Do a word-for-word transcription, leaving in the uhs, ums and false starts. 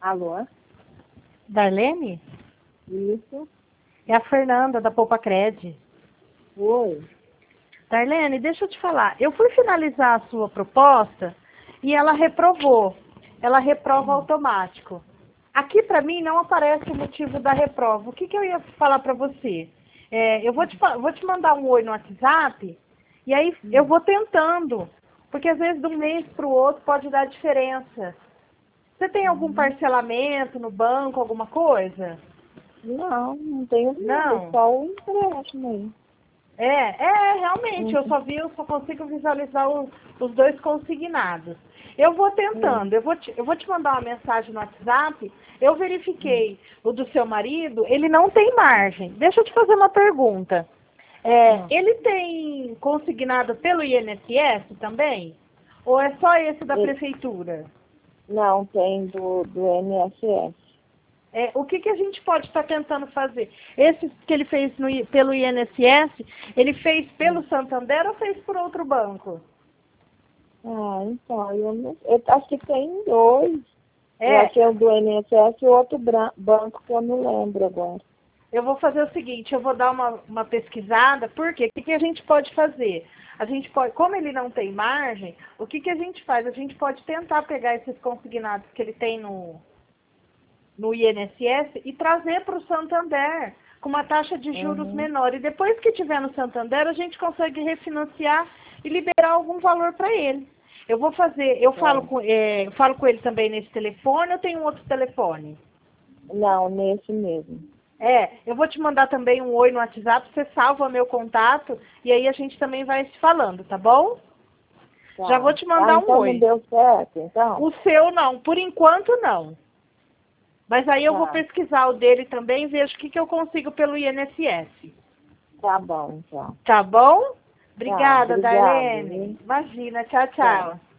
Alô? Darlene? Isso. É a Fernanda, da Poupa Cred. Oi. Darlene, deixa eu te falar. Eu fui finalizar a sua proposta e ela reprovou. Ela reprova automático. Aqui para mim não aparece o motivo da reprova. O que, que eu ia falar para você? É, eu vou te, fa- vou te mandar um oi no WhatsApp e aí eu vou tentando. Porque às vezes de um mês para o outro pode dar diferença. Você tem algum parcelamento no banco, alguma coisa? Não, não tenho nada, Não? só o empréstimo aí. É, é, realmente, eu Uhum. só vi, eu só consigo visualizar os, os dois consignados. Eu vou tentando, eu vou, te, eu vou te mandar uma mensagem no WhatsApp, eu verifiquei o do seu marido, ele não tem margem. Deixa eu te fazer uma pergunta. É, Não. ele tem consignado pelo I N S S também? Ou é só esse da Ele- prefeitura? Não, tem do, do I N S S. É, o que, que a gente pode estar tentando fazer? Esse que ele fez no I- pelo I N S S, ele fez pelo Santander ou fez por outro banco? Ah, então, eu, não, eu acho que tem dois. Eu É, acho que é o do I N S S e o outro bran- banco que eu não lembro agora. eu vou fazer o seguinte, eu vou dar uma, uma pesquisada, por quê? O que, que a gente pode fazer? A gente pode, como ele não tem margem, o que, que a gente faz? A gente pode tentar pegar esses consignados que ele tem no, no I N S S e trazer para o Santander com uma taxa de juros Uhum. menor. E depois que tiver no Santander, a gente consegue refinanciar e liberar algum valor para ele. Eu vou fazer, eu falo, É. com, é, eu falo com ele também nesse telefone, eu tenho um outro telefone. Não, nesse mesmo. É, eu vou te mandar também um oi no WhatsApp, você salva meu contato e aí a gente também vai se falando, tá bom? Já vou Tá. te Ah, mandar um então não oi. deu certo, então? O seu não, por enquanto não. Mas aí eu vou Tá. pesquisar o dele também e vejo o que, que eu consigo pelo I N S S. Tá bom, então. Tá bom? Tá, Obrigada, obrigada, Darlene. viu? Imagina. Tchau, Tchau. tchau.